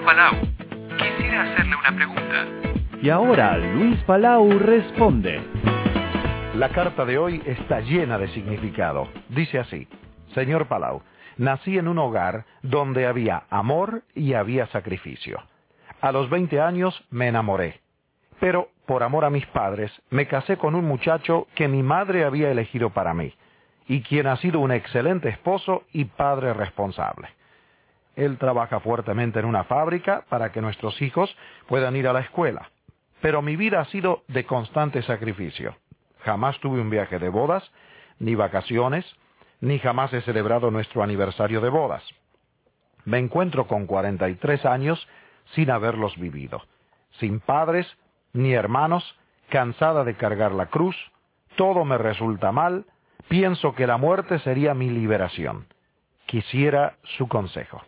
Palau. Quisiera hacerle una pregunta. Y ahora Luis Palau responde. La carta de hoy está llena de significado. Dice así: Señor Palau, nací en un hogar donde había amor y había sacrificio. A los 20 años me enamoré, pero por amor a mis padres me casé con un muchacho que mi madre había elegido para mí, y quien ha sido un excelente esposo y padre responsable. Él trabaja fuertemente en una fábrica para que nuestros hijos puedan ir a la escuela, pero mi vida ha sido de constante sacrificio. Jamás tuve un viaje de bodas, ni vacaciones, ni jamás he celebrado nuestro aniversario de bodas. Me encuentro con 43 años sin haberlos vivido, sin padres ni hermanos, cansada de cargar la cruz, todo me resulta mal, pienso que la muerte sería mi liberación. Quisiera su consejo.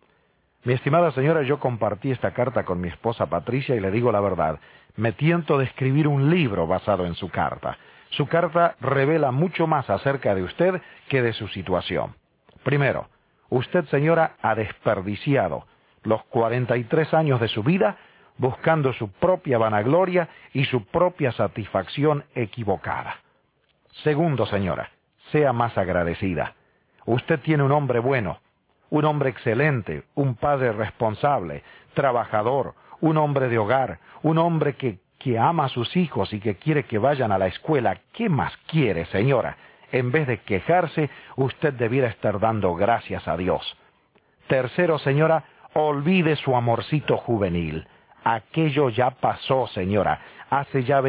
Mi estimada señora, yo compartí esta carta con mi esposa Patricia y le digo la verdad, me tiento de escribir un libro basado en su carta. Su carta revela mucho más acerca de usted que de su situación. Primero, usted, señora, ha desperdiciado los 43 años de su vida buscando su propia vanagloria y su propia satisfacción equivocada. Segundo, señora, sea más agradecida. Usted tiene un hombre bueno, un hombre excelente, un padre responsable, trabajador, un hombre de hogar, un hombre que ama a sus hijos y que quiere que vayan a la escuela. ¿Qué más quiere, señora? En vez de quejarse, usted debiera estar dando gracias a Dios. Tercero, señora, olvide su amorcito juvenil. Aquello ya pasó, señora. Hace ya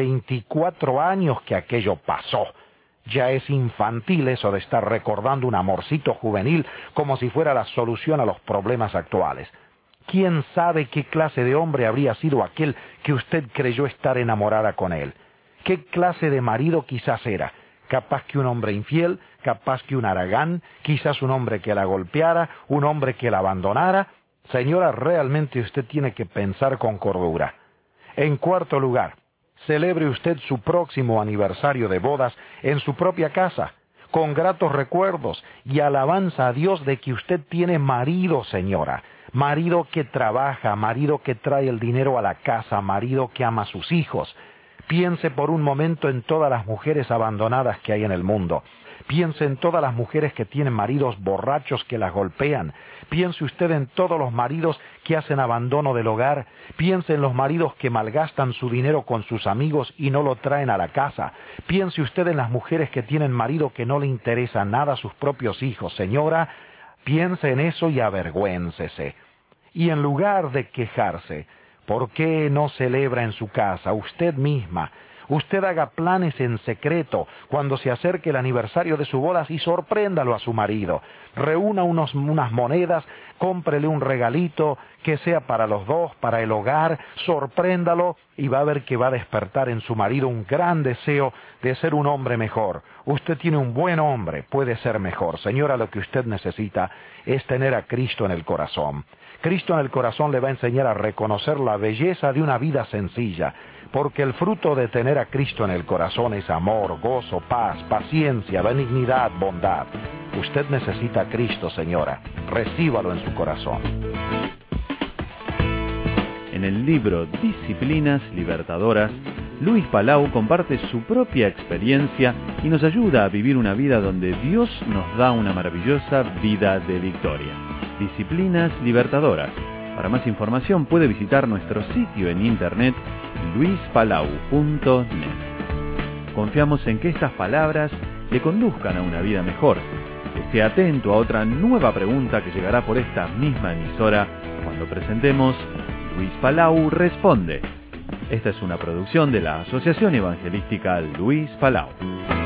24 años que aquello pasó. Ya es infantil eso de estar recordando un amorcito juvenil como si fuera la solución a los problemas actuales. ¿Quién sabe qué clase de hombre habría sido aquel que usted creyó estar enamorada con él? ¿Qué clase de marido quizás era? Capaz que un hombre infiel, capaz que un haragán, quizás un hombre que la golpeara, un hombre que la abandonara. Señora, realmente usted tiene que pensar con cordura. En cuarto lugar, celebre usted su próximo aniversario de bodas en su propia casa, con gratos recuerdos y alabanza a Dios de que usted tiene marido, señora. Marido que trabaja, marido que trae el dinero a la casa, marido que ama a sus hijos. Piense por un momento en todas las mujeres abandonadas que hay en el mundo. Piense en todas las mujeres que tienen maridos borrachos que las golpean. Piense usted en todos los maridos que hacen abandono del hogar. Piense en los maridos que malgastan su dinero con sus amigos y no lo traen a la casa. Piense usted en las mujeres que tienen marido que no le interesa nada a sus propios hijos. Señora, piense en eso y avergüéncese. Y en lugar de quejarse, ¿por qué no celebra en su casa usted misma? Usted haga planes en secreto cuando se acerque el aniversario de su boda y sorpréndalo a su marido. Reúna unas monedas, cómprele un regalito que sea para los dos, para el hogar, sorpréndalo y va a ver que va a despertar en su marido un gran deseo de ser un hombre mejor. Usted tiene un buen hombre, puede ser mejor. Señora, lo que usted necesita es tener a Cristo en el corazón. Cristo en el corazón le va a enseñar a reconocer la belleza de una vida sencilla, porque el fruto de tener a Cristo en el corazón es amor, gozo, paz, paciencia, benignidad, bondad. Usted necesita a Cristo, señora. Recíbalo en su corazón. En el libro Disciplinas Libertadoras, Luis Palau comparte su propia experiencia y nos ayuda a vivir una vida donde Dios nos da una maravillosa vida de victoria. Disciplinas Libertadoras. Para más información puede visitar nuestro sitio en internet luispalau.net. Confiamos en que estas palabras le conduzcan a una vida mejor. Esté atento a otra nueva pregunta que llegará por esta misma emisora cuando presentemos Luis Palau Responde. Esta es una producción de la Asociación Evangelística Luis Palau.